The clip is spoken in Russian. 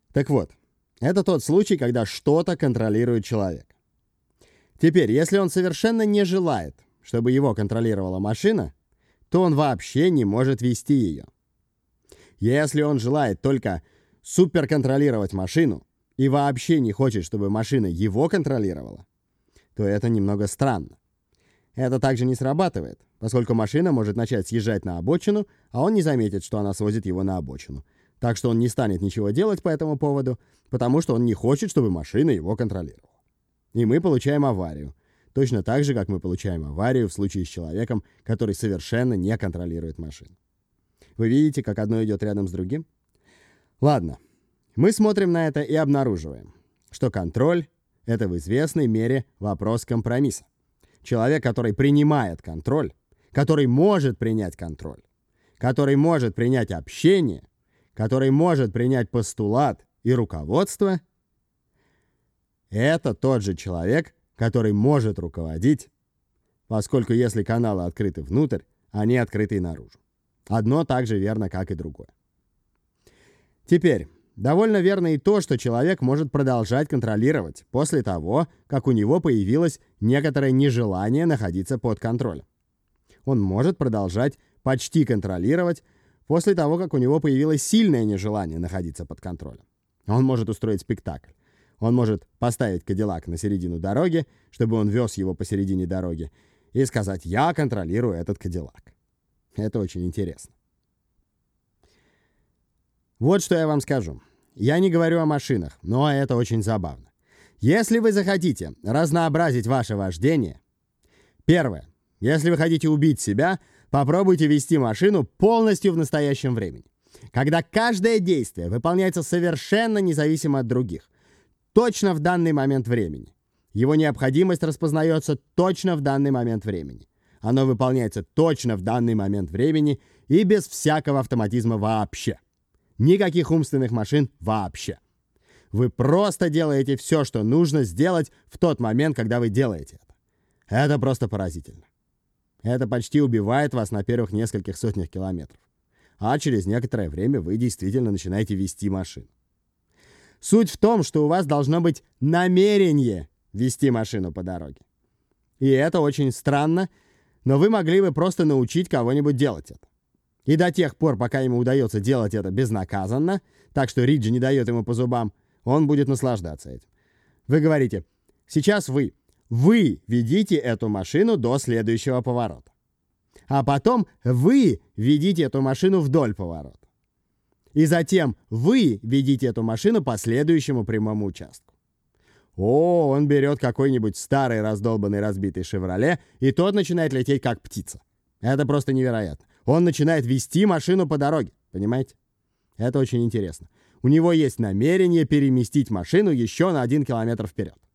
Так вот, это тот случай, когда что-то контролирует человек. Теперь, если он совершенно не желает, чтобы его контролировала машина, то он вообще не может вести ее. Если он желает только суперконтролировать машину и вообще не хочет, чтобы машина его контролировала, то это немного странно. Это также не срабатывает, поскольку машина может начать съезжать на обочину, а он не заметит, что она свозит его на обочину. Так что он не станет ничего делать по этому поводу, потому что он не хочет, чтобы машина его контролировала. И мы получаем аварию. Точно так же, как мы получаем аварию в случае с человеком, который совершенно не контролирует машину. Вы видите, как одно идет рядом с другим? Ладно, мы смотрим на это и обнаруживаем, что контроль — это в известной мере вопрос компромисса. Человек, который принимает контроль, который может принять контроль, который может принять общение, который может принять постулат и руководство, это тот же человек, который может руководить, поскольку если каналы открыты внутрь, они открыты и наружу. Одно так же верно, как и другое. Теперь, довольно верно и то, что человек может продолжать контролировать после того, как у него появилось некоторое нежелание находиться под контролем. Он может продолжать почти контролировать после того, как у него появилось сильное нежелание находиться под контролем. Он может устроить спектакль. Он может поставить Кадиллак на середину дороги, чтобы он вез его посередине дороги, и сказать: «Я контролирую этот Кадиллак». Это очень интересно. Вот что я вам скажу. Я не говорю о машинах, но это очень забавно. Если вы захотите разнообразить ваше вождение, первое, если вы хотите убить себя, попробуйте вести машину полностью в настоящем времени. Когда каждое действие выполняется совершенно независимо от других, точно в данный момент времени. Его необходимость распознается точно в данный момент времени. Оно выполняется точно в данный момент времени и без всякого автоматизма вообще. Никаких умственных машин вообще. Вы просто делаете все, что нужно сделать в тот момент, когда вы делаете это. Это просто поразительно. Это почти убивает вас на первых нескольких сотнях километров. А через некоторое время вы действительно начинаете вести машину. Суть в том, что у вас должно быть намерение вести машину по дороге. И это очень странно, но вы могли бы просто научить кого-нибудь делать это. И до тех пор, пока ему удается делать это безнаказанно, так что Риджи не дает ему по зубам, он будет наслаждаться этим. Вы говорите: сейчас вы ведите эту машину до следующего поворота. А потом вы ведите эту машину вдоль поворота. И затем вы ведите эту машину по следующему прямому участку. Он берет какой-нибудь старый раздолбанный разбитый «Шевроле», и тот начинает лететь как птица. Это просто невероятно. Он начинает вести машину по дороге, понимаете? Это очень интересно. У него есть намерение переместить машину еще на 1 километр вперед.